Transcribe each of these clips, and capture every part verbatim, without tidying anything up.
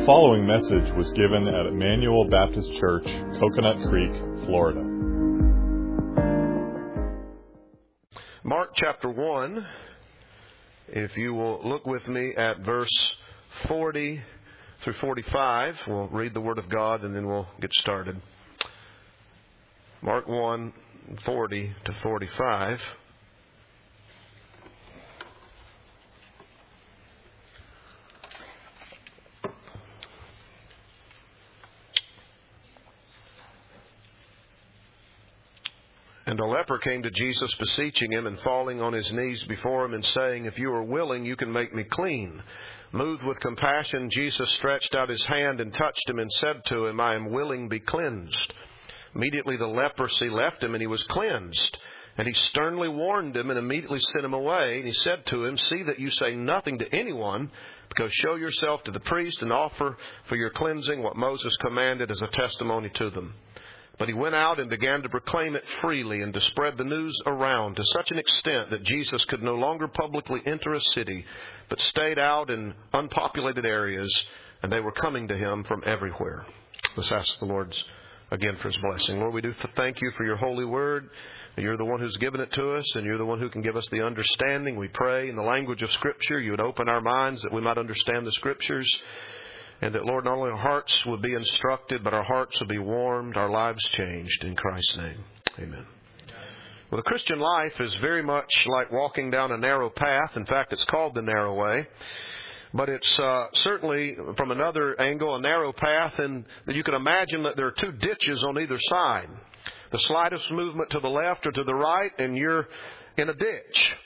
following message was given at Emmanuel Baptist Church, Coconut Creek, Florida. Mark chapter one, if you will look with me at verse forty through forty-five, we'll read the Word of God and then we'll get started. Mark one, forty to forty-five. And a leper came to Jesus, beseeching him and falling on his knees before him and saying, "If you are willing, you can make me clean." Moved with compassion, Jesus stretched out his hand and touched him and said to him, "I am willing, be cleansed." Immediately the leprosy left him and he was cleansed. And he sternly warned him and immediately sent him away. And he said to him, "See that you say nothing to anyone, because show yourself to the priest and offer for your cleansing what Moses commanded as a testimony to them." But he went out and began to proclaim it freely and to spread the news around to such an extent that Jesus could no longer publicly enter a city, but stayed out in unpopulated areas, and they were coming to him from everywhere. Let's ask the Lord again for his blessing. Lord, we do thank you for your holy word. You're the one who's given it to us, and you're the one who can give us the understanding. We pray in the language of Scripture you would open our minds that we might understand the Scriptures. And that, Lord, not only our hearts would be instructed, but our hearts would be warmed, our lives changed. In Christ's name, amen. Well, the Christian life is very much like walking down a narrow path. In fact, it's called the narrow way. But it's uh, certainly, from another angle, a narrow path, and that you can imagine that there are two ditches on either side. The slightest movement to the left or to the right, and you're in a ditch.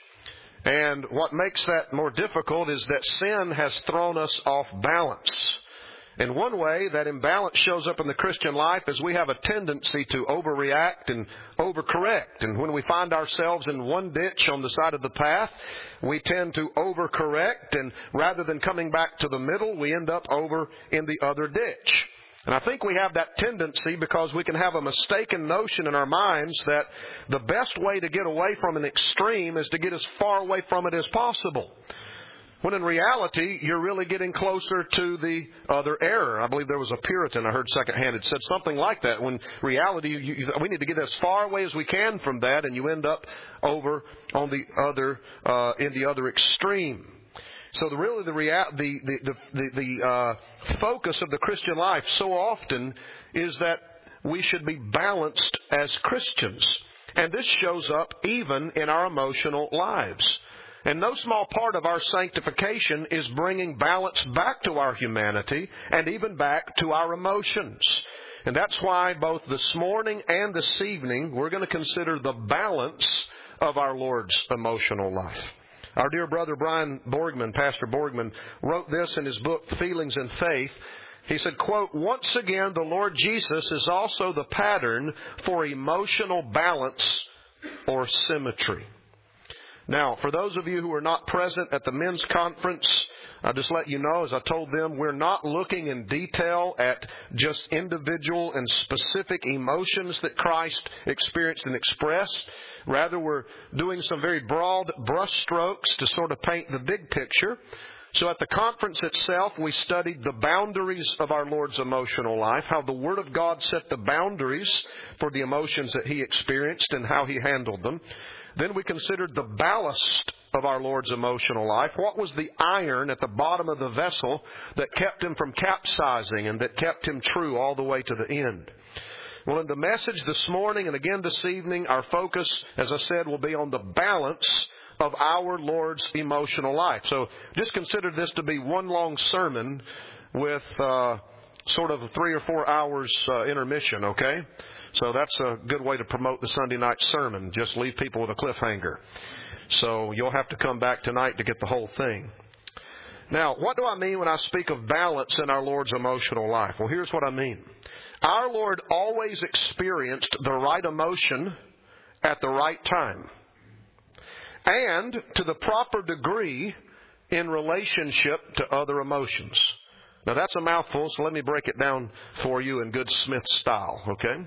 And what makes that more difficult is that sin has thrown us off balance. In one way, that imbalance shows up in the Christian life as we have a tendency to overreact and overcorrect. And when we find ourselves in one ditch on the side of the path, we tend to overcorrect. And rather than coming back to the middle, we end up over in the other ditch. And I think we have that tendency because we can have a mistaken notion in our minds that the best way to get away from an extreme is to get as far away from it as possible. When in reality, you're really getting closer to the other error. I believe there was a Puritan I heard secondhand had said something like that. When reality, you, you, we need to get as far away as we can from that, and you end up over on the other, uh, in the other extreme. So the really the rea- the the the, the, the uh, focus of the Christian life so often is that we should be balanced as Christians, and this shows up even in our emotional lives. And no small part of our sanctification is bringing balance back to our humanity and even back to our emotions. And that's why both this morning and this evening we're going to consider the balance of our Lord's emotional life. Our dear brother Brian Borgman, Pastor Borgman, wrote this in his book, Feelings and Faith. He said, quote, "Once again, the Lord Jesus is also the pattern for emotional balance or symmetry." Now, for those of you who are not present at the men's conference, I'll just let you know, as I told them, we're not looking in detail at just individual and specific emotions that Christ experienced and expressed. Rather, we're doing some very broad brushstrokes to sort of paint the big picture. So at the conference itself, we studied the boundaries of our Lord's emotional life, how the Word of God set the boundaries for the emotions that He experienced and how He handled them. Then we considered the ballast of our Lord's emotional life. What was the iron at the bottom of the vessel that kept Him from capsizing and that kept Him true all the way to the end? Well, in the message this morning and again this evening, our focus, as I said, will be on the balance of our Lord's emotional life. So just consider this to be one long sermon with uh, sort of a three or four hours uh, intermission, okay? So that's a good way to promote the Sunday night sermon. Just leave people with a cliffhanger. So you'll have to come back tonight to get the whole thing. Now, what do I mean when I speak of balance in our Lord's emotional life? Well, here's what I mean. Our Lord always experienced the right emotion at the right time, and to the proper degree in relationship to other emotions. Now, that's a mouthful, so let me break it down for you in good Smith style, okay?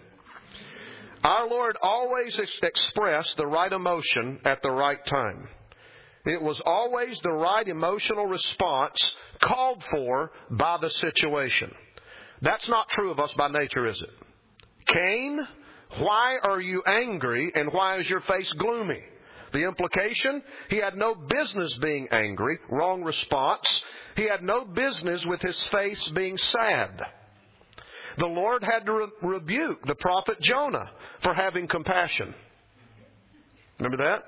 Our Lord always ex- expressed the right emotion at the right time. It was always the right emotional response called for by the situation. That's not true of us by nature, is it? Cain, why are you angry and why is your face gloomy? The implication, he had no business being angry. Wrong response. He had no business with his face being sad. The Lord had to re- rebuke the prophet Jonah for having compassion. Remember that?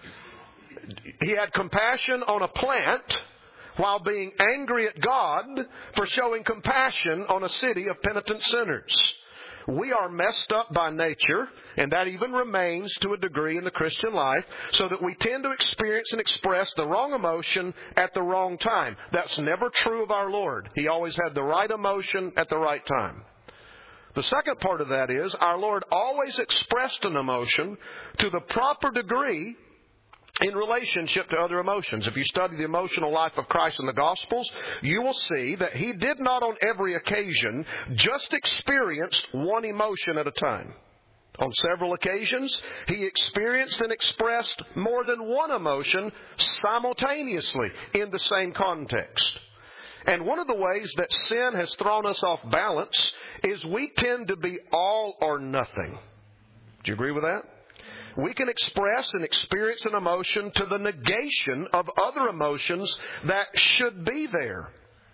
He had compassion on a plant while being angry at God for showing compassion on a city of penitent sinners. We are messed up by nature, and that even remains to a degree in the Christian life, so that we tend to experience and express the wrong emotion at the wrong time. That's never true of our Lord. He always had the right emotion at the right time. The second part of that is, our Lord always expressed an emotion to the proper degree in relationship to other emotions. If you study the emotional life of Christ in the Gospels, you will see that He did not on every occasion just experience one emotion at a time. On several occasions, He experienced and expressed more than one emotion simultaneously in the same context. And one of the ways that sin has thrown us off balance is we tend to be all or nothing. Do you agree with that? We can express and experience an emotion to the negation of other emotions that should be there.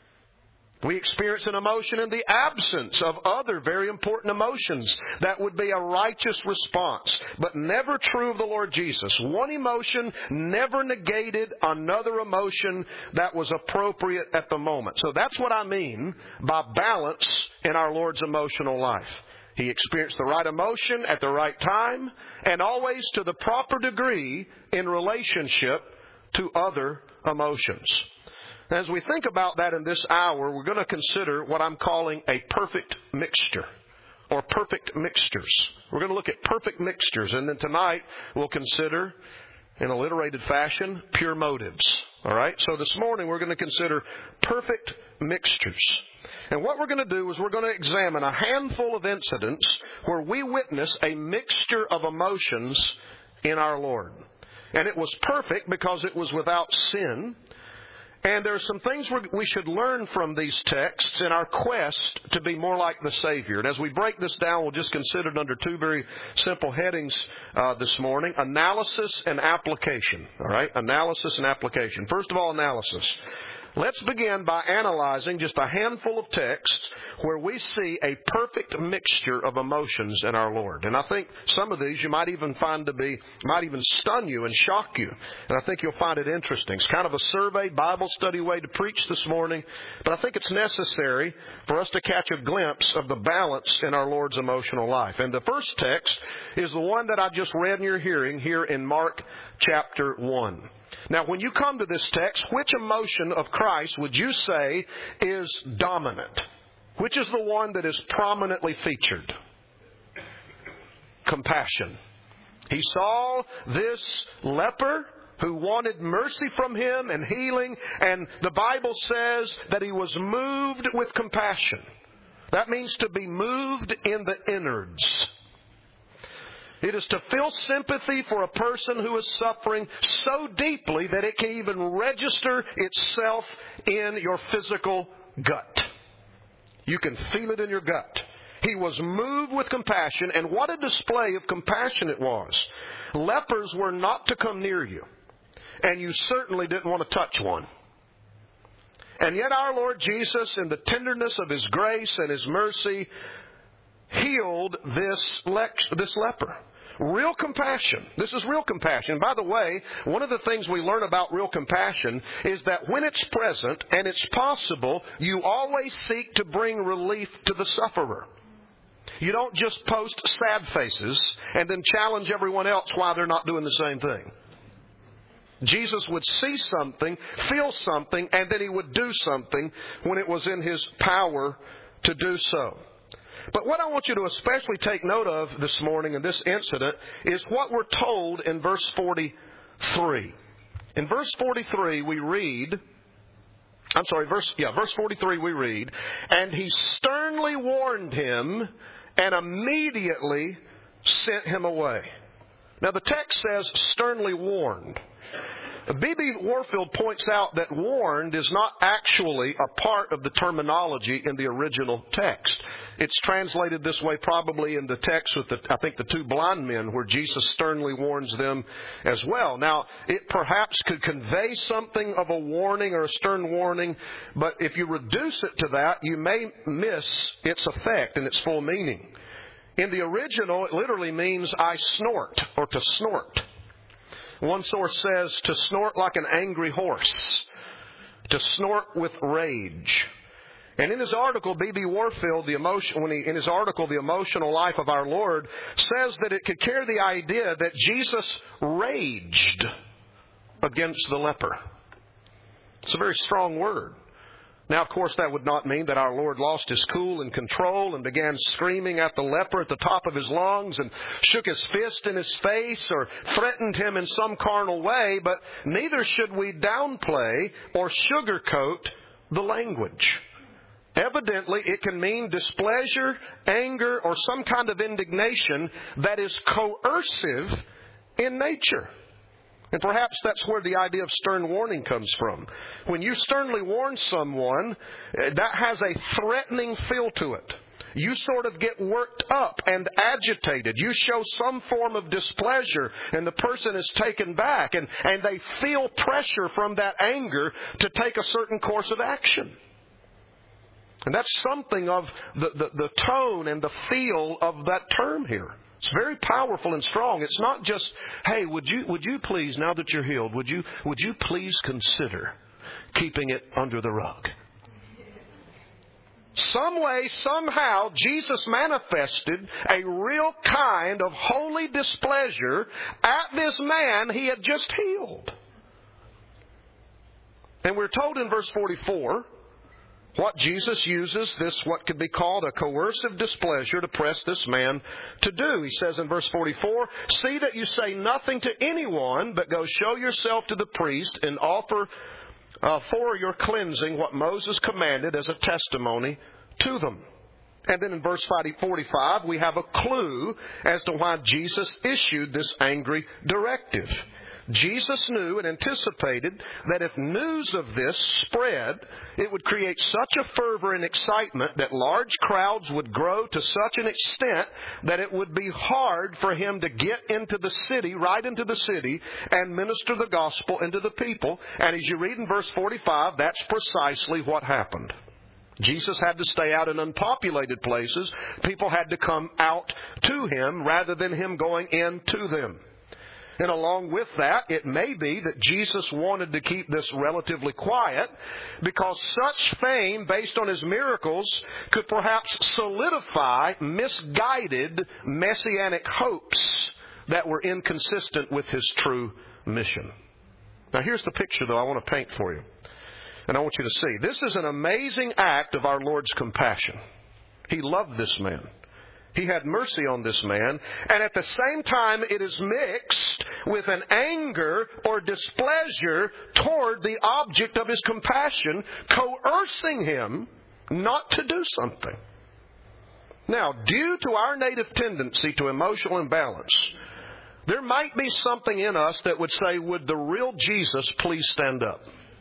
We experience an emotion in the absence of other very important emotions. That would be a righteous response, but never true of the Lord Jesus. One emotion never negated another emotion that was appropriate at the moment. So that's what I mean by balance in our Lord's emotional life. He experienced the right emotion at the right time, and always to the proper degree in relationship to other emotions. As we think about that in this hour, we're going to consider what I'm calling a perfect mixture, or perfect mixtures. We're going to look at perfect mixtures, and then tonight we'll consider, in alliterated fashion, pure motives. All right? So this morning we're going to consider perfect mixtures. And what we're going to do is we're going to examine a handful of incidents where we witness a mixture of emotions in our Lord. And it was perfect because it was without sin. And there are some things we should learn from these texts in our quest to be more like the Savior. And as we break this down, we'll just consider it under two very simple headings uh, this morning: analysis and application. All right, analysis and application. First of all, analysis. Let's begin by analyzing just a handful of texts where we see a perfect mixture of emotions in our Lord. And I think some of these you might even find to be, might even stun you and shock you. And I think you'll find it interesting. It's kind of a survey, Bible study way to preach this morning. But I think it's necessary for us to catch a glimpse of the balance in our Lord's emotional life. And the first text is the one that I just read in your hearing here in Mark chapter one. Now, when you come to this text, which emotion of Christ would you say is dominant? Which is the one that is prominently featured? Compassion. He saw this leper who wanted mercy from him and healing, and the Bible says that he was moved with compassion. That means to be moved in the innards. It is to feel sympathy for a person who is suffering so deeply that it can even register itself in your physical gut. You can feel it in your gut. He was moved with compassion, and what a display of compassion it was. Lepers were not to come near you, and you certainly didn't want to touch one. And yet our Lord Jesus, in the tenderness of His grace and His mercy, healed this le- this leper. Real compassion. This is real compassion. By the way, one of the things we learn about real compassion is that when it's present and it's possible, you always seek to bring relief to the sufferer. You don't just post sad faces and then challenge everyone else why they're not doing the same thing. Jesus would see something, feel something, and then He would do something when it was in His power to do so. But what I want you to especially take note of this morning in this incident is what we're told in verse forty-three. In verse forty-three we read, I'm sorry, verse, yeah, verse forty-three we read, and He sternly warned him and immediately sent him away. Now the text says sternly warned. B B Warfield points out that warned is not actually a part of the terminology in the original text. It's translated this way probably in the text with, the, I think, the two blind men, where Jesus sternly warns them as well. Now, it perhaps could convey something of a warning or a stern warning, but if you reduce it to that, you may miss its effect and its full meaning. In the original, it literally means I snort, or to snort. One source says to snort like an angry horse, to snort with rage. And in his article, B B Warfield, the emotion, when he, in his article, The Emotional Life of Our Lord, says that it could carry the idea that Jesus raged against the leper. It's a very strong word. Now, of course, that would not mean that our Lord lost his cool and control and began screaming at the leper at the top of his lungs and shook his fist in his face or threatened him in some carnal way, but neither should we downplay or sugarcoat the language. Evidently, it can mean displeasure, anger, or some kind of indignation that is coercive in nature. And perhaps that's where the idea of stern warning comes from. When you sternly warn someone, that has a threatening feel to it. You sort of get worked up and agitated. You show some form of displeasure, and the person is taken back, and, and they feel pressure from that anger to take a certain course of action. And that's something of the, the, the tone and the feel of that term here. It's very powerful and strong. It's not just, hey, would you would you please, now that you're healed, would you would you please consider keeping it under the rug? Some way, somehow, Jesus manifested a real kind of holy displeasure at this man he had just healed. And we're told in verse forty-four, what Jesus uses this, what could be called a coercive displeasure, to press this man to do. He says in verse forty-four, see that you say nothing to anyone, but go show yourself to the priest and offer uh, for your cleansing what Moses commanded as a testimony to them. And then in verse forty-five, we have a clue as to why Jesus issued this angry directive. Jesus knew and anticipated that if news of this spread, it would create such a fervor and excitement that large crowds would grow to such an extent that it would be hard for him to get into the city, right into the city, and minister the gospel into the people. And as you read in verse forty-five, that's precisely what happened. Jesus had to stay out in unpopulated places. People had to come out to him rather than him going in to them. And along with that, it may be that Jesus wanted to keep this relatively quiet because such fame based on his miracles could perhaps solidify misguided messianic hopes that were inconsistent with his true mission. Now here's the picture, though, I want to paint for you. And I want you to see. This is an amazing act of our Lord's compassion. He loved this man. He had mercy on this man, and at the same time it is mixed with an anger or displeasure toward the object of his compassion, coercing him not to do something. Now, due to our native tendency to emotional imbalance, there might be something in us that would say, would the real Jesus please stand up?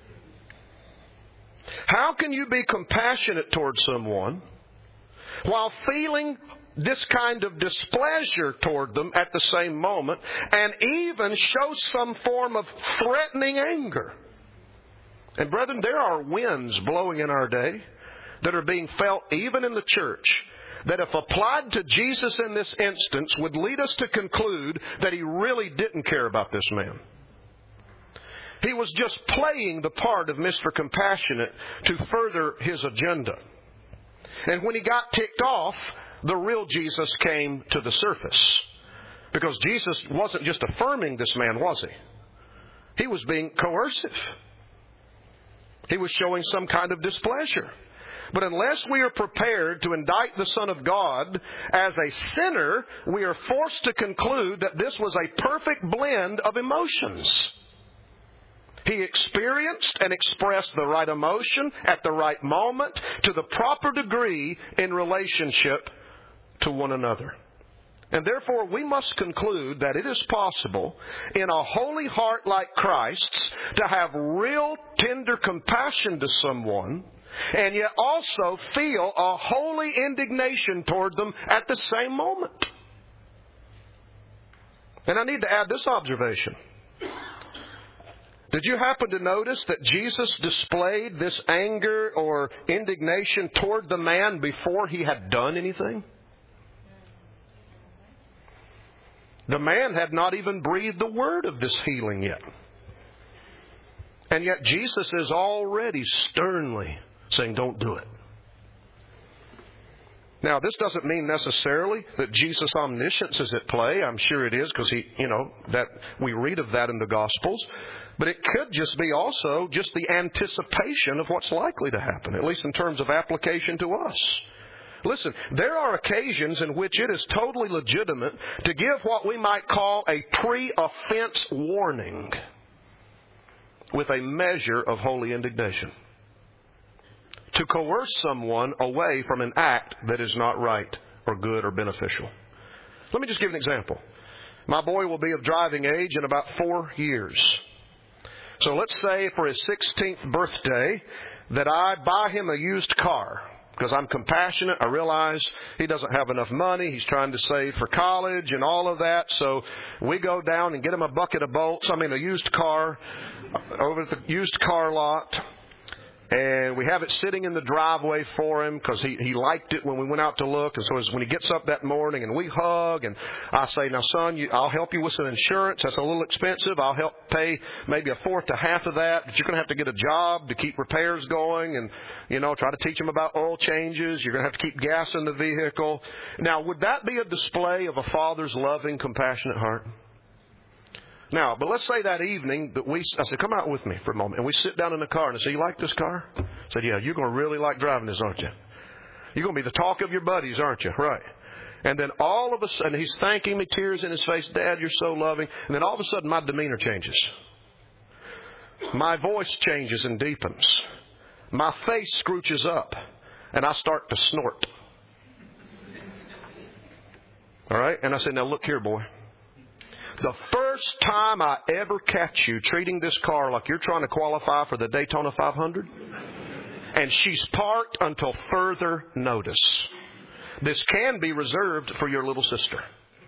How can you be compassionate toward someone while feeling this kind of displeasure toward them at the same moment, and even show some form of threatening anger? And brethren, there are winds blowing in our day that are being felt even in the church that, if applied to Jesus in this instance, would lead us to conclude that he really didn't care about this man. He was just playing the part of Mister Compassionate to further his agenda. And when he got ticked off, the real Jesus came to the surface. Because Jesus wasn't just affirming this man, was he? He was being coercive. He was showing some kind of displeasure. But unless we are prepared to indict the Son of God as a sinner, we are forced to conclude that this was a perfect blend of emotions. He experienced and expressed the right emotion at the right moment to the proper degree in relationship to one another. And therefore, we must conclude that it is possible in a holy heart like Christ's to have real tender compassion to someone and yet also feel a holy indignation toward them at the same moment. And I need to add this observation. Did you happen to notice that Jesus displayed this anger or indignation toward the man before he had done anything? The man had not even breathed the word of this healing yet. And yet Jesus is already sternly saying, don't do it. Now, this doesn't mean necessarily that Jesus' omniscience is at play. I'm sure it is, because he, you know, that we read of that in the Gospels. But it could just be also just the anticipation of what's likely to happen, at least in terms of application to us. Listen, there are occasions in which it is totally legitimate to give what we might call a pre-offense warning with a measure of holy indignation, to coerce someone away from an act that is not right or good or beneficial. Let me just give an example. My boy will be of driving age in about four years. So let's say for his sixteenth birthday that I buy him a used car. Because I'm compassionate. I realize he doesn't have enough money. He's trying to save for college and all of that. So we go down and get him a bucket of bolts. I mean, a used car over at the used car lot. And we have it sitting in the driveway for him because he, he liked it when we went out to look. And so as when he gets up that morning and we hug and I say, now, son, you, I'll help you with some insurance. That's a little expensive. I'll help pay maybe a fourth to half of that. But you're going to have to get a job to keep repairs going and, you know, try to teach him about oil changes. You're going to have to keep gas in the vehicle. Now, would that be a display of a father's loving, compassionate heart? Now, but let's say that evening that we, I said, come out with me for a moment. And we sit down in the car and I say, you like this car? I said, yeah, you're going to really like driving this, aren't you? You're going to be the talk of your buddies, aren't you? Right. And then all of a sudden, he's thanking me, tears in his face. Dad, you're so loving. And then all of a sudden, my demeanor changes. My voice changes and deepens. My face scrooches up. And I start to snort. All right? And I said, now look here, boy. The first time I ever catch you treating this car like you're trying to qualify for the Daytona five hundred, and she's parked until further notice. This can be reserved for your little sister.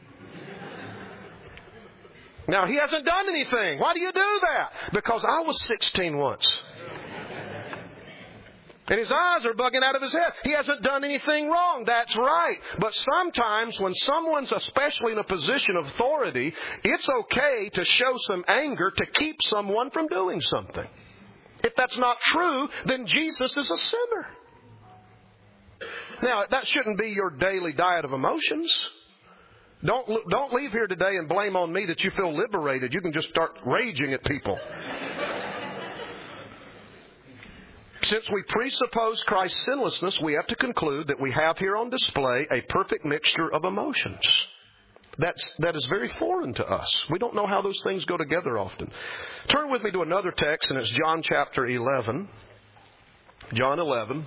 Now, he hasn't done anything. Why do you do that? Because I was sixteen once. And his eyes are bugging out of his head. He hasn't done anything wrong. That's right. But sometimes when someone's especially in a position of authority, it's okay to show some anger to keep someone from doing something. If that's not true, then Jesus is a sinner. Now, that shouldn't be your daily diet of emotions. Don't, don't leave here today and blame on me that you feel liberated. You can just start raging at people. Since we presuppose Christ's sinlessness, we have to conclude that we have here on display a perfect mixture of emotions. That's, that is very foreign to us. We don't know how those things go together often. Turn with me to another text, and it's John chapter eleven. John eleven.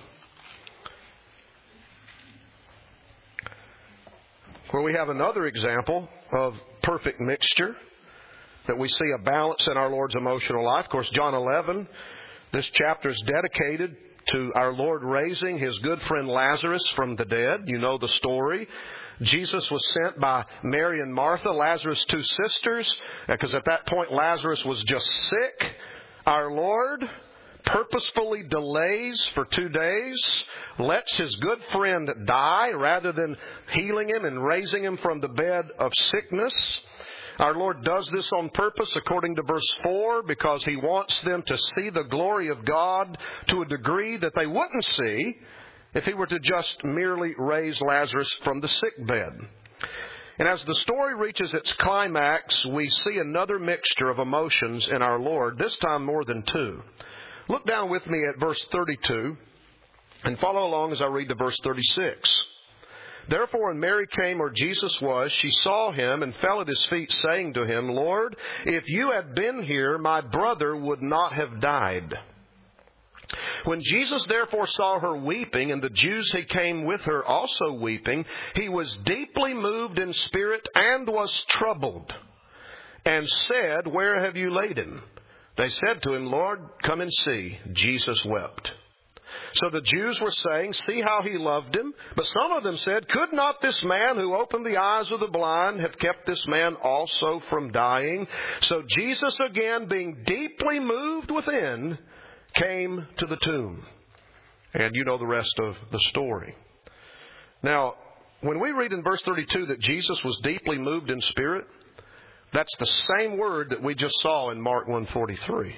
Where we have another example of perfect mixture, that we see a balance in our Lord's emotional life. Of course, John eleven, this chapter is dedicated to our Lord raising His good friend Lazarus from the dead. You know the story. Jesus was sent by Mary and Martha, Lazarus' two sisters, because at that point Lazarus was just sick. Our Lord purposefully delays for two days, lets His good friend die rather than healing him and raising him from the bed of sickness. Our Lord does this on purpose, according to verse four, because He wants them to see the glory of God to a degree that they wouldn't see if He were to just merely raise Lazarus from the sick bed. And as the story reaches its climax, we see another mixture of emotions in our Lord, this time more than two. Look down with me at verse thirty-two and follow along as I read to verse thirty-six. Therefore, when Mary came where Jesus was, she saw Him and fell at His feet, saying to Him, Lord, if You had been here, my brother would not have died. When Jesus therefore saw her weeping, and the Jews who came with her also weeping, he was deeply moved in spirit and was troubled, and said, Where have you laid him? They said to him, Lord, come and see. Jesus wept. So the Jews were saying, See how he loved him. But some of them said, Could not this man who opened the eyes of the blind have kept this man also from dying? So Jesus, again being deeply moved within, came to the tomb. And you know the rest of the story. Now, when we read in verse thirty-two that Jesus was deeply moved in spirit, that's the same word that we just saw in Mark one forty-three.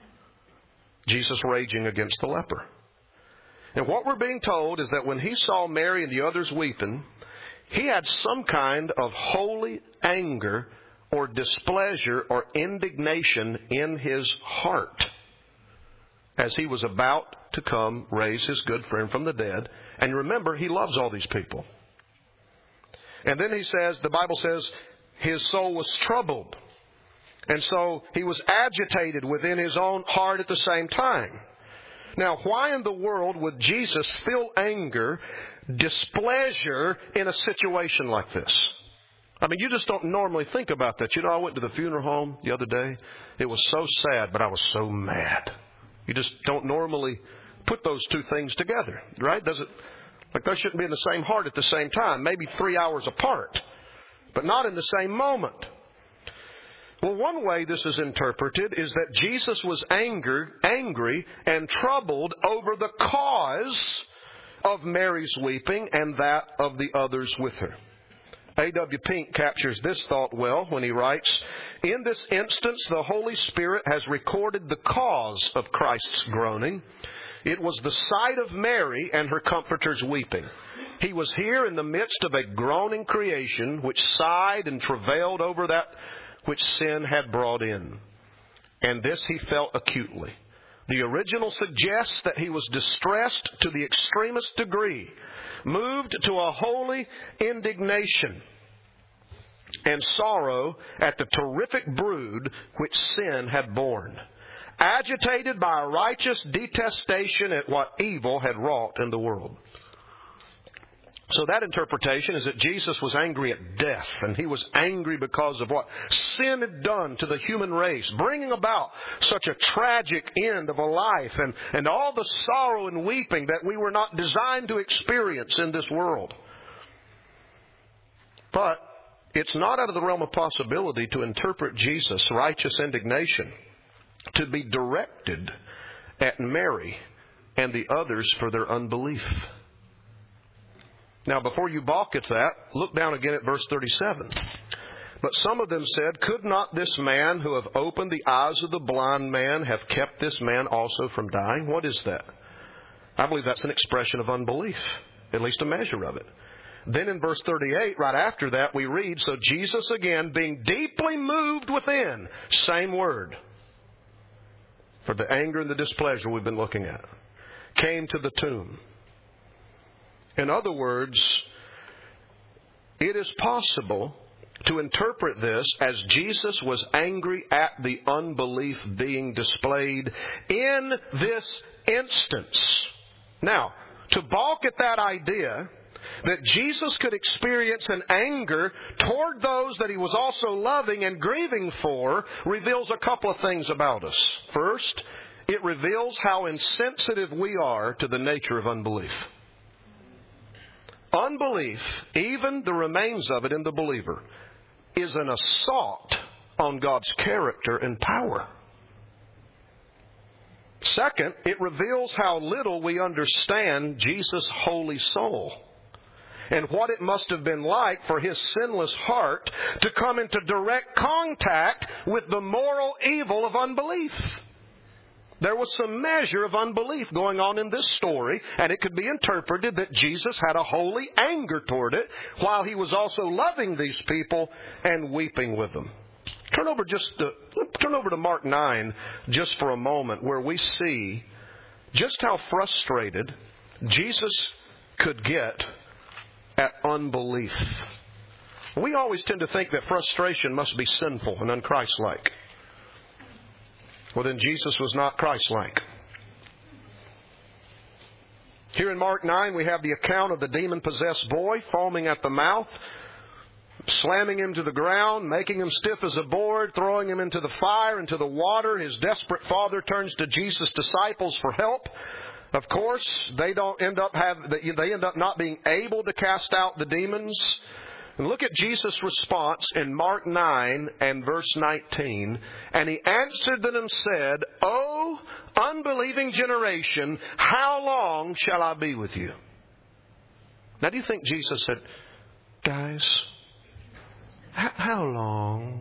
Jesus raging against the leper. And what we're being told is that when he saw Mary and the others weeping, he had some kind of holy anger or displeasure or indignation in his heart as he was about to come raise his good friend from the dead. And remember, he loves all these people. And then he says, the Bible says, his soul was troubled. And so he was agitated within his own heart at the same time. Now, why in the world would Jesus feel anger, displeasure in a situation like this? I mean, you just don't normally think about that. You know, I went to the funeral home the other day. It was so sad, but I was so mad. You just don't normally put those two things together, right? Does it? Like they shouldn't be in the same heart at the same time, maybe three hours apart, but not in the same moment. Well, one way this is interpreted is that Jesus was anger, angry and troubled over the cause of Mary's weeping and that of the others with her. A W Pink captures this thought well when he writes, In this instance, the Holy Spirit has recorded the cause of Christ's groaning. It was the sight of Mary and her comforters weeping. He was here in the midst of a groaning creation which sighed and travailed over that which sin had brought in. And this he felt acutely. The original suggests that he was distressed to the extremest degree, moved to a holy indignation and sorrow at the terrific brood which sin had borne, agitated by a righteous detestation at what evil had wrought in the world. So that interpretation is that Jesus was angry at death, and he was angry because of what sin had done to the human race, bringing about such a tragic end of a life and, and all the sorrow and weeping that we were not designed to experience in this world. But it's not out of the realm of possibility to interpret Jesus' righteous indignation to be directed at Mary and the others for their unbelief. Now, before you balk at that, look down again at verse thirty-seven. But some of them said, Could not this man who have opened the eyes of the blind man have kept this man also from dying? What is that? I believe that's an expression of unbelief, at least a measure of it. Then in verse thirty-eight, right after that, we read, So Jesus again, being deeply moved within, same word, for the anger and the displeasure we've been looking at, came to the tomb. In other words, it is possible to interpret this as Jesus was angry at the unbelief being displayed in this instance. Now, to balk at that idea that Jesus could experience an anger toward those that he was also loving and grieving for reveals a couple of things about us. First, it reveals how insensitive we are to the nature of unbelief. Unbelief, even the remains of it in the believer, is an assault on God's character and power. Second, it reveals how little we understand Jesus' holy soul and what it must have been like for his sinless heart to come into direct contact with the moral evil of unbelief. There was some measure of unbelief going on in this story, and it could be interpreted that Jesus had a holy anger toward it, while he was also loving these people and weeping with them. Turn over just to, turn over to Mark nine just for a moment, where we see just how frustrated Jesus could get at unbelief. We always tend to think that frustration must be sinful and unchristlike. Well, then Jesus was not Christ-like. Here in Mark nine, we have the account of the demon-possessed boy foaming at the mouth, slamming him to the ground, making him stiff as a board, throwing him into the fire, into the water. His desperate father turns to Jesus' disciples for help. Of course, they don't end up have they end up not being able to cast out the demons. And look at Jesus' response in Mark nine and verse nineteen. And he answered them and said, "O unbelieving generation, how long shall I be with you?" Now, do you think Jesus said, "Guys, h- how long?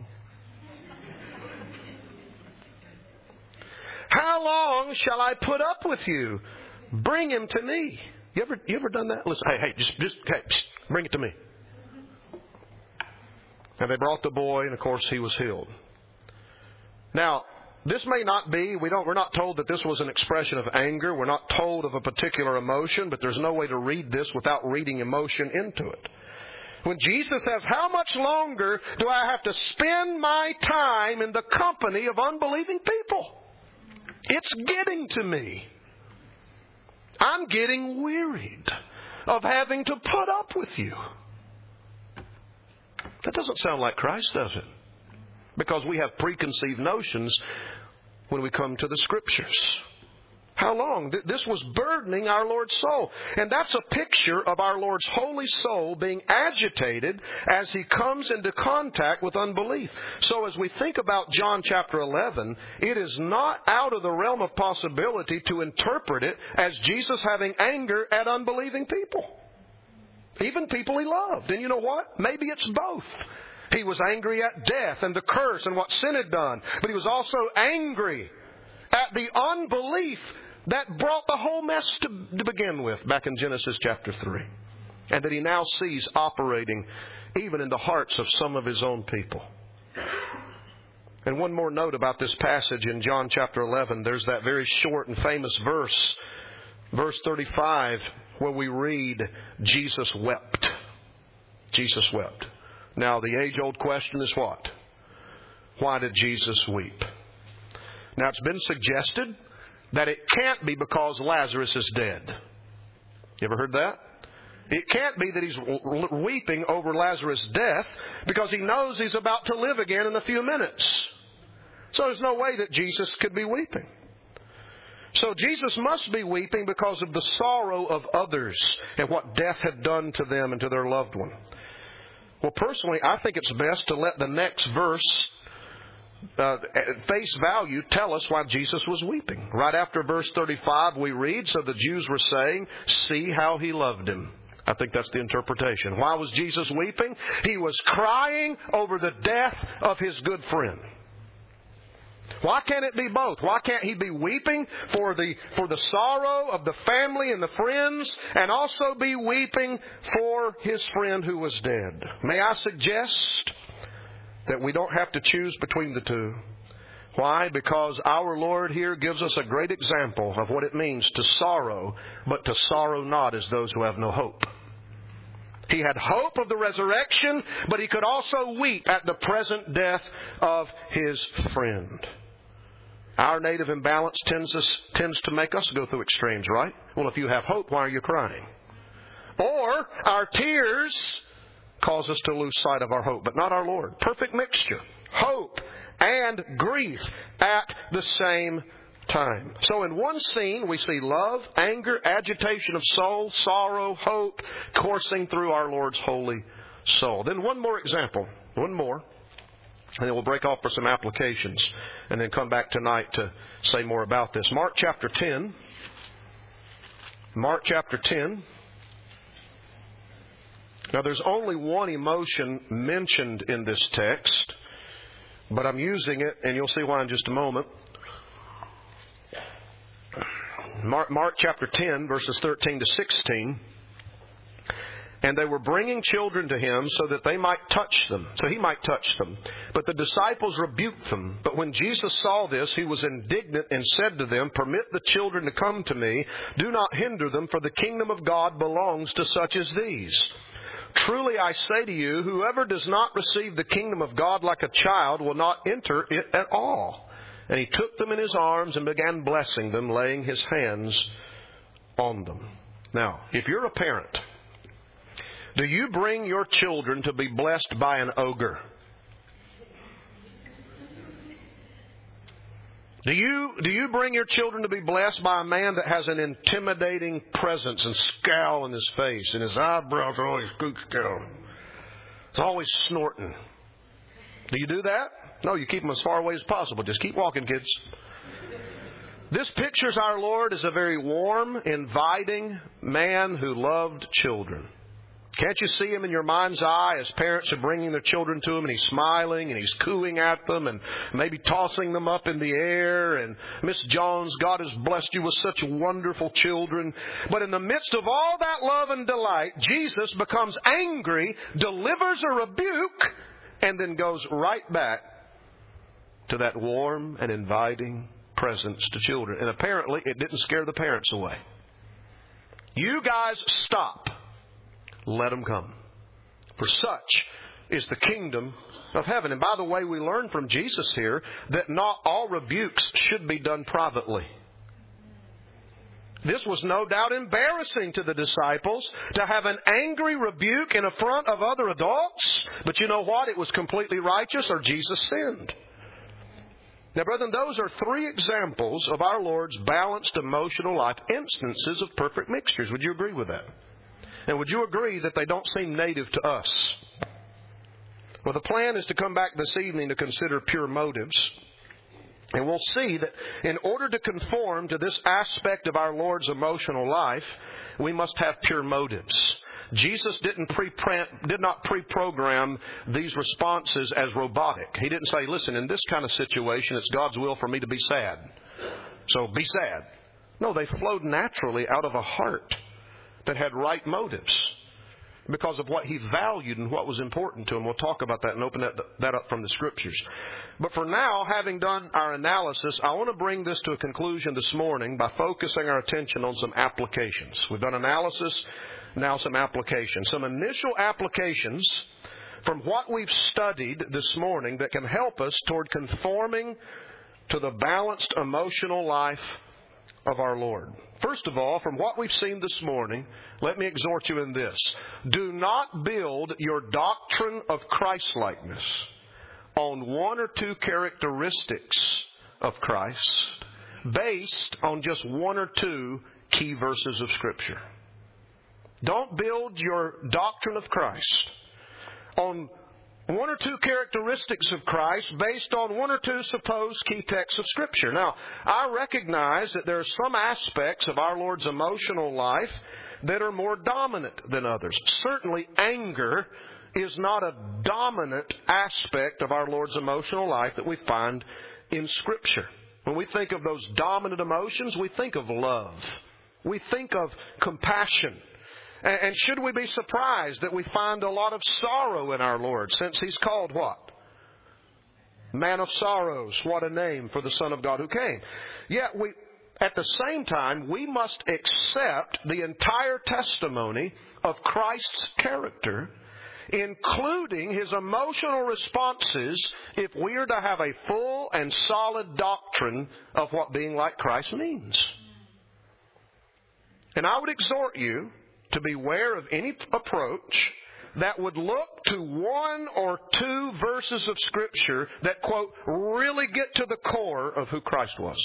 How long shall I put up with you? Bring him to me." You ever you ever done that? Listen, hey, hey, just just hey, psh, bring it to me. And they brought the boy, and of course he was healed. Now, this may not be, we don't, we're not told that this was an expression of anger. We're not told of a particular emotion, but there's no way to read this without reading emotion into it. When Jesus says, "How much longer do I have to spend my time in the company of unbelieving people? It's getting to me. I'm getting wearied of having to put up with you." That doesn't sound like Christ, does it? Because we have preconceived notions when we come to the Scriptures. How long? This was burdening our Lord's soul. And that's a picture of our Lord's holy soul being agitated as He comes into contact with unbelief. So as we think about John chapter eleven, it is not out of the realm of possibility to interpret it as Jesus having anger at unbelieving people. Even people He loved. And you know what? Maybe it's both. He was angry at death and the curse and what sin had done. But He was also angry at the unbelief that brought the whole mess to, to begin with back in Genesis chapter three. And that He now sees operating even in the hearts of some of His own people. And one more note about this passage in John chapter eleven. There's that very short and famous verse, verse thirty-five, where we read, Jesus wept. Jesus wept. Now, the age-old question is what? Why did Jesus weep? Now, it's been suggested that it can't be because Lazarus is dead. You ever heard that? It can't be that He's weeping over Lazarus' death because He knows he's about to live again in a few minutes. So there's no way that Jesus could be weeping. So Jesus must be weeping because of the sorrow of others and what death had done to them and to their loved one. Well, personally, I think it's best to let the next verse, uh, at face value, tell us why Jesus was weeping. Right after verse thirty-five, we read, "So the Jews were saying, 'See how He loved Him.'" I think that's the interpretation. Why was Jesus weeping? He was crying over the death of His good friend. Why can't it be both? Why can't He be weeping for the for the sorrow of the family and the friends and also be weeping for His friend who was dead? May I suggest that we don't have to choose between the two. Why? Because our Lord here gives us a great example of what it means to sorrow, but to sorrow not as those who have no hope. He had hope of the resurrection, but He could also weep at the present death of His friend. Our native imbalance tends to, tends to make us go through extremes, right? Well, if you have hope, why are you crying? Or our tears cause us to lose sight of our hope, but not our Lord. Perfect mixture. Hope and grief at the same time. So in one scene, we see love, anger, agitation of soul, sorrow, hope coursing through our Lord's holy soul. Then one more example. One more. And then we'll break off for some applications and then come back tonight to say more about this. Mark chapter ten. Mark chapter ten. Now there's only one emotion mentioned in this text, but I'm using it, and you'll see why in just a moment. Mark, Mark chapter ten, verses thirteen to sixteen. And they were bringing children to Him so that they might touch them, so He might touch them. But the disciples rebuked them. But when Jesus saw this, He was indignant and said to them, "Permit the children to come to me. Do not hinder them, for the kingdom of God belongs to such as these. Truly I say to you, whoever does not receive the kingdom of God like a child will not enter it at all." And He took them in His arms and began blessing them, laying His hands on them. Now, if you're a parent, do you bring your children to be blessed by an ogre? Do you, do you bring your children to be blessed by a man that has an intimidating presence and scowl in his face, and his eyebrows are always scooched down? It's always snorting. Do you do that? No, you keep them as far away as possible. Just keep walking, kids. This pictures our Lord as a very warm, inviting man who loved children. Can't you see him in your mind's eye as parents are bringing their children to him, and he's smiling and he's cooing at them and maybe tossing them up in the air, and Miss Jones, God has blessed you with such wonderful children. But in the midst of all that love and delight, Jesus becomes angry, delivers a rebuke, and then goes right back to that warm and inviting presence to children. And apparently it didn't scare the parents away. You guys stop. Let them come. For such is the kingdom of heaven. And by the way, we learn from Jesus here that not all rebukes should be done privately. This was no doubt embarrassing to the disciples to have an angry rebuke in front of other adults. But you know what? It was completely righteous, or Jesus sinned. Now, brethren, those are three examples of our Lord's balanced emotional life, instances of perfect mixtures. Would you agree with that? And would you agree that they don't seem native to us? Well, the plan is to come back this evening to consider pure motives. And we'll see that in order to conform to this aspect of our Lord's emotional life, we must have pure motives. Jesus didn't pre did not pre-program these responses as robotic. He didn't say, listen, in this kind of situation, it's God's will for me to be sad. So be sad. No, they flowed naturally out of a heart that had right motives because of what he valued and what was important to him. We'll talk about that and open that, that up from the Scriptures. But for now, having done our analysis, I want to bring this to a conclusion this morning by focusing our attention on some applications. We've done analysis, now some applications. Some initial applications from what we've studied this morning that can help us toward conforming to the balanced emotional life of our Lord. First of all, from what we've seen this morning, let me exhort you in this. Do not build your doctrine of Christ-likeness on one or two characteristics of Christ based on just one or two key verses of Scripture. Don't build your doctrine of Christ on one or two characteristics of Christ based on one or two supposed key texts of Scripture. Now, I recognize that there are some aspects of our Lord's emotional life that are more dominant than others. Certainly, anger is not a dominant aspect of our Lord's emotional life that we find in Scripture. When we think of those dominant emotions, we think of love. We think of compassion. And should we be surprised that we find a lot of sorrow in our Lord, since He's called what? Man of sorrows. What a name for the Son of God who came. Yet we, at the same time, we must accept the entire testimony of Christ's character, including His emotional responses, if we are to have a full and solid doctrine of what being like Christ means. And I would exhort you to beware of any approach that would look to one or two verses of Scripture that, quote, really get to the core of who Christ was.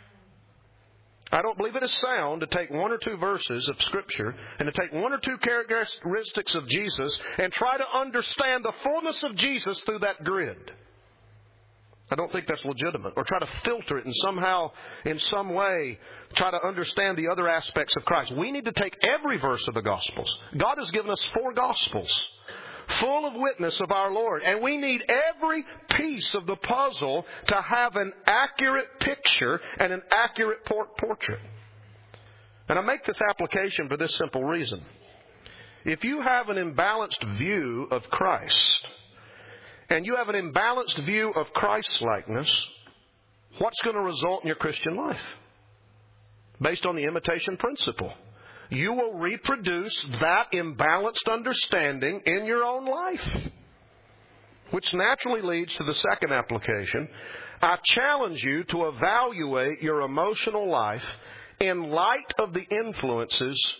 I don't believe it is sound to take one or two verses of Scripture and to take one or two characteristics of Jesus and try to understand the fullness of Jesus through that grid. I don't think that's legitimate. Or try to filter it and somehow, in some way, try to understand the other aspects of Christ. We need to take every verse of the Gospels. God has given us four Gospels full of witness of our Lord. And we need every piece of the puzzle to have an accurate picture and an accurate portrait. And I make this application for this simple reason. If you have an imbalanced view of Christ, and you have an imbalanced view of Christ-likeness, what's going to result in your Christian life? Based on the imitation principle. You will reproduce that imbalanced understanding in your own life. Which naturally leads to the second application. I challenge you to evaluate your emotional life in light of the influences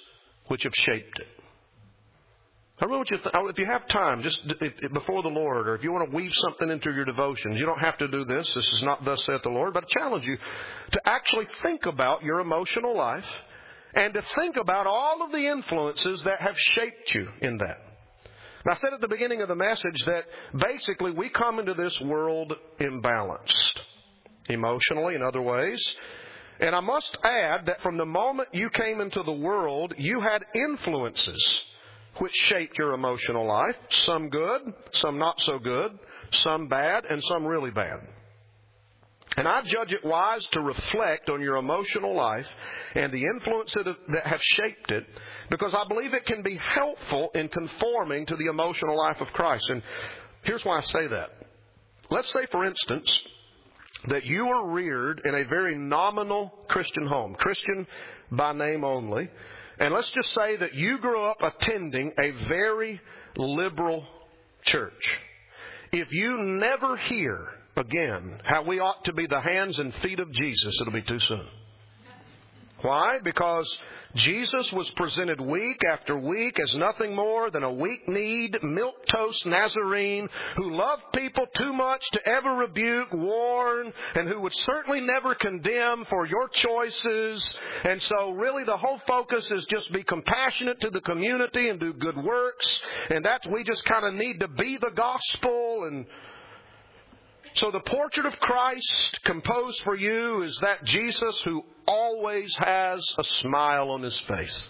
which have shaped it. I really want you to th- if you have time, just if, if before the Lord, or if you want to weave something into your devotions, you don't have to do this. This is not thus saith the Lord, but I challenge you to actually think about your emotional life and to think about all of the influences that have shaped you in that. And I said at the beginning of the message that basically we come into this world imbalanced, emotionally in other ways. And I must add that from the moment you came into the world, you had influences which shaped your emotional life. Some good, some not so good, some bad, and some really bad. And I judge it wise to reflect on your emotional life and the influences that have shaped it, because I believe it can be helpful in conforming to the emotional life of Christ. And here's why I say that. Let's say, for instance, that you were reared in a very nominal Christian home, Christian by name only. And let's just say that you grew up attending a very liberal church. If you never hear again how we ought to be the hands and feet of Jesus, it'll be too soon. Why? Because Jesus was presented week after week as nothing more than a weak-kneed, milquetoast Nazarene who loved people too much to ever rebuke, warn, and who would certainly never condemn for your choices. And so really the whole focus is just be compassionate to the community and do good works. And that's, we just kind of need to be the gospel. And so the portrait of Christ composed for you is that Jesus who always has a smile on his face.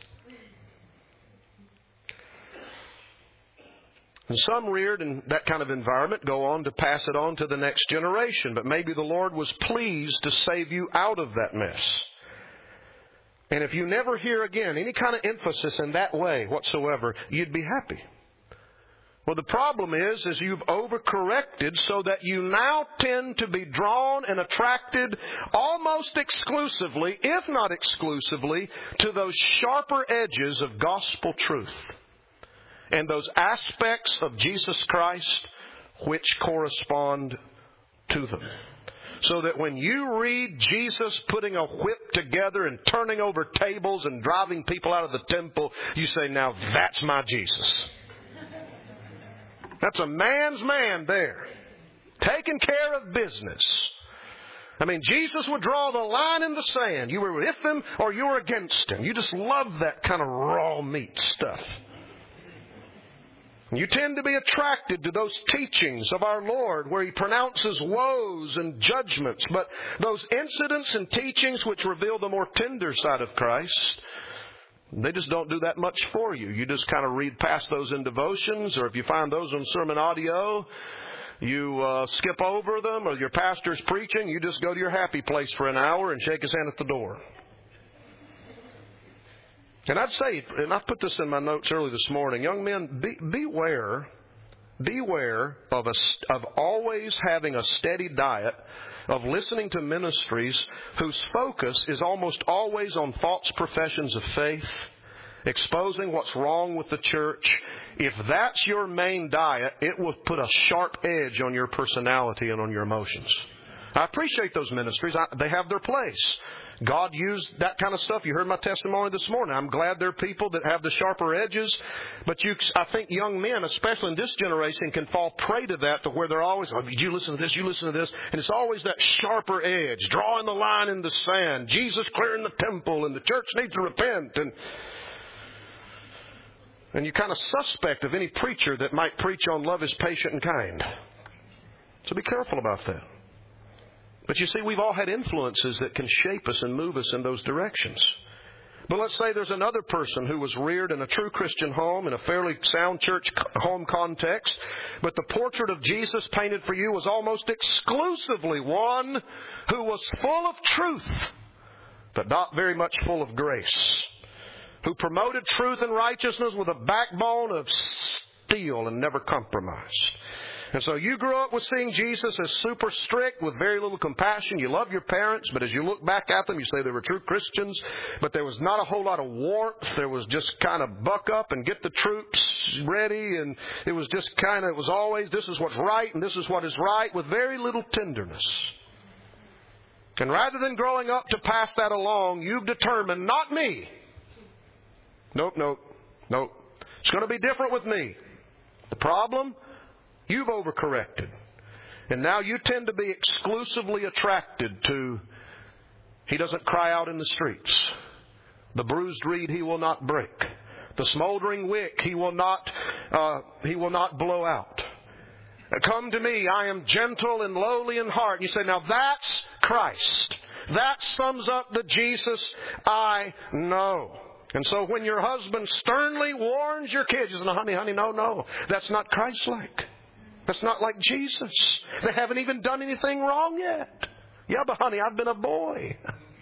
And some reared in that kind of environment go on to pass it on to the next generation. But maybe the Lord was pleased to save you out of that mess. And if you never hear again any kind of emphasis in that way whatsoever, you'd be happy. Well, the problem is, is you've overcorrected so that you now tend to be drawn and attracted almost exclusively, if not exclusively, to those sharper edges of gospel truth and those aspects of Jesus Christ which correspond to them. So that when you read Jesus putting a whip together and turning over tables and driving people out of the temple, you say, now that's my Jesus. That's a man's man there, taking care of business. I mean, Jesus would draw the line in the sand. You were with him or you were against him. You just love that kind of raw meat stuff. You tend to be attracted to those teachings of our Lord where he pronounces woes and judgments. But those incidents and teachings which reveal the more tender side of Christ, they just don't do that much for you. You just kind of read past those in devotions, or if you find those on sermon audio, you uh, skip over them, or your pastor's preaching, you just go to your happy place for an hour and shake his hand at the door. And I'd say, and I put this in my notes early this morning, young men, be, beware, beware of, a, of always having a steady diet of listening to ministries whose focus is almost always on false professions of faith, exposing what's wrong with the church. If that's your main diet, it will put a sharp edge on your personality and on your emotions. I appreciate those ministries. I, they have their place. God used that kind of stuff. You heard my testimony this morning. I'm glad there are people that have the sharper edges. But you, I think young men, especially in this generation, can fall prey to that, to where they're always, oh, did you listen to this? You listen to this. And it's always that sharper edge, drawing the line in the sand. Jesus clearing the temple, and the church needs to repent. And and you're kind of suspect of any preacher that might preach on love is patient and kind. So be careful about that. But you see, we've all had influences that can shape us and move us in those directions. But let's say there's another person who was reared in a true Christian home, in a fairly sound church home context, but the portrait of Jesus painted for you was almost exclusively one who was full of truth, but not very much full of grace, who promoted truth and righteousness with a backbone of steel and never compromised. And so you grew up with seeing Jesus as super strict with very little compassion. You love your parents, but as you look back at them, you say they were true Christians. But there was not a whole lot of warmth. There was just kind of buck up and get the troops ready. And it was just kind of, it was always, this is what's right and this is what is right, with very little tenderness. And rather than growing up to pass that along, you've determined, not me. Nope, nope, nope. It's going to be different with me. The problem? You've overcorrected. And now you tend to be exclusively attracted to, he doesn't cry out in the streets. The bruised reed he will not break. The smoldering wick he will not, uh, he will not blow out. Come to me, I am gentle and lowly in heart. And you say, now that's Christ. That sums up the Jesus I know. And so when your husband sternly warns your kids, you say, no, honey, honey, no, no. That's not Christ-like. That's not like Jesus. They haven't even done anything wrong yet. Yeah, but honey, I've been a boy.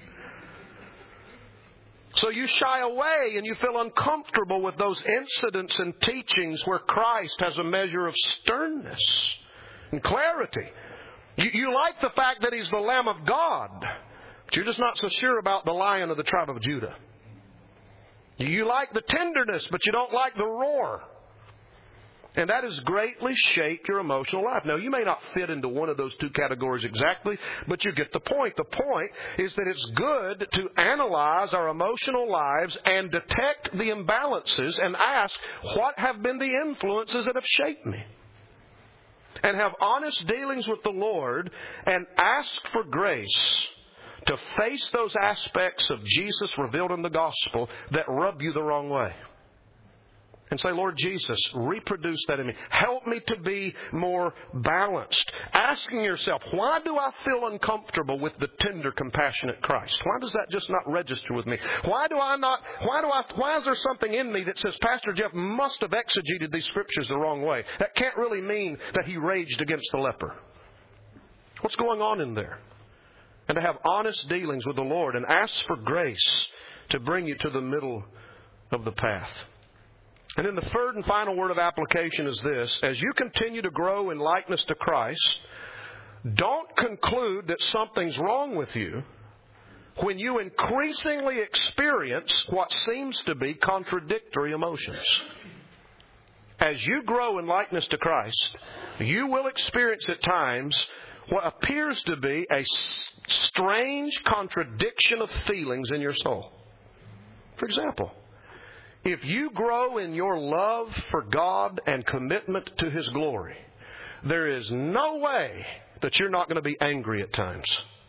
So you shy away and you feel uncomfortable with those incidents and teachings where Christ has a measure of sternness and clarity. You, you like the fact that He's the Lamb of God, but you're just not so sure about the Lion of the tribe of Judah. You like the tenderness, but you don't like the roar. And that has greatly shaped your emotional life. Now, you may not fit into one of those two categories exactly, but you get the point. The point is that it's good to analyze our emotional lives and detect the imbalances and ask, what have been the influences that have shaped me? And have honest dealings with the Lord and ask for grace to face those aspects of Jesus revealed in the gospel that rub you the wrong way. And say, Lord Jesus, reproduce that in me. Help me to be more balanced. Asking yourself, why do I feel uncomfortable with the tender, compassionate Christ? Why does that just not register with me? Why do I not, why do I, why is there something in me that says, Pastor Jeff must have exegeted these scriptures the wrong way? That can't really mean that he raged against the leper. What's going on in there? And to have honest dealings with the Lord and ask for grace to bring you to the middle of the path. And then the third and final word of application is this. As you continue to grow in likeness to Christ, don't conclude that something's wrong with you when you increasingly experience what seems to be contradictory emotions. As you grow in likeness to Christ, you will experience at times what appears to be a strange contradiction of feelings in your soul. For example, if you grow in your love for God and commitment to His glory, there is no way that you're not going to be angry at times.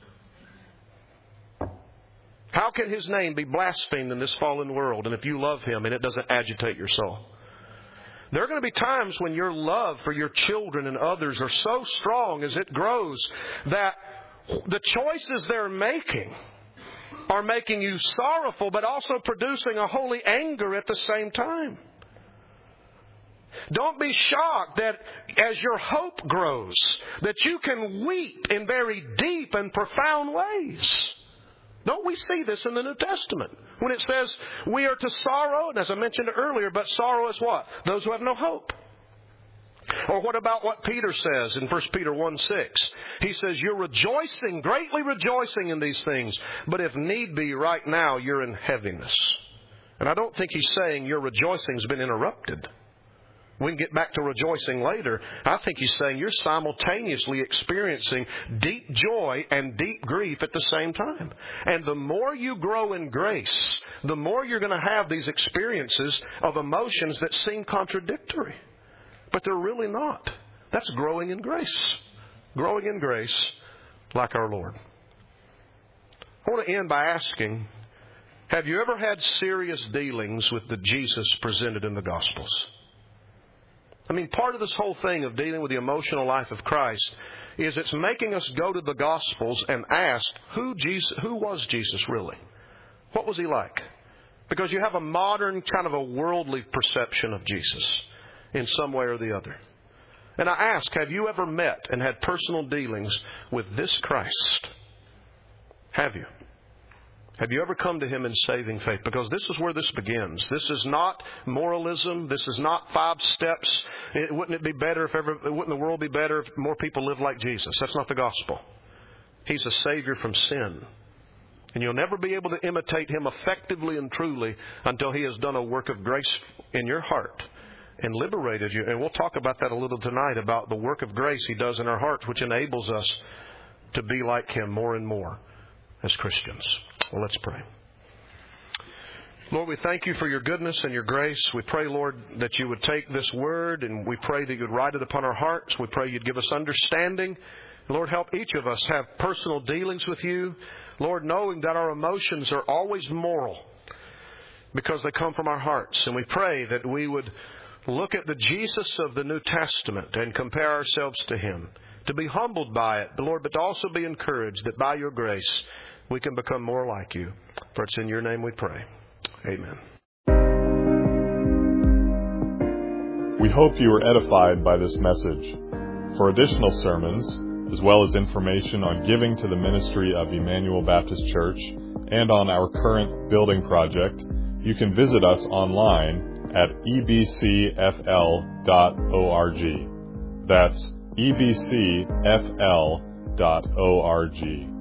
How can His name be blasphemed in this fallen world, and if you love Him and it doesn't agitate your soul? There are going to be times when your love for your children and others are so strong as it grows that the choices they're making are making you sorrowful, but also producing a holy anger at the same time. Don't be shocked that as your hope grows, that you can weep in very deep and profound ways. Don't we see this in the New Testament? When it says we are to sorrow, and as I mentioned earlier, but sorrow is what? Those who have no hope. Or what about what Peter says in First Peter one six? He says, you're rejoicing, greatly rejoicing in these things, but if need be, right now you're in heaviness. And I don't think he's saying your rejoicing's been interrupted. We can get back to rejoicing later. I think he's saying you're simultaneously experiencing deep joy and deep grief at the same time. And the more you grow in grace, the more you're going to have these experiences of emotions that seem contradictory. But they're really not. That's growing in grace. Growing in grace like our Lord. I want to end by asking, have you ever had serious dealings with the Jesus presented in the Gospels? I mean, part of this whole thing of dealing with the emotional life of Christ is it's making us go to the Gospels and ask, who Jesus, who was Jesus really? What was He like? Because you have a modern kind of a worldly perception of Jesus in some way or the other. And I ask, have you ever met and had personal dealings with this Christ? Have you? Have you ever come to Him in saving faith? Because this is where this begins. This is not moralism. This is not five steps. It, wouldn't it be better if ever, wouldn't the world be better if more people lived like Jesus? That's not the gospel. He's a Savior from sin. And you'll never be able to imitate Him effectively and truly until He has done a work of grace in your heart and liberated you. And we'll talk about that a little tonight, about the work of grace He does in our hearts, which enables us to be like Him more and more as Christians. Well, let's pray. Lord, we thank you for your goodness and your grace. We pray, Lord, that you would take this word, and we pray that you would write it upon our hearts. We pray you'd give us understanding. Lord, help each of us have personal dealings with you. Lord, knowing that our emotions are always moral because they come from our hearts. And we pray that we would look at the Jesus of the New Testament and compare ourselves to him, to be humbled by it, Lord, but to also be encouraged that by your grace we can become more like you. For it's in your name we pray. Amen. We hope you were edified by this message. For additional sermons, as well as information on giving to the ministry of Emmanuel Baptist Church and on our current building project, you can visit us online at e b c f l dot org. That's e b c f l dot org.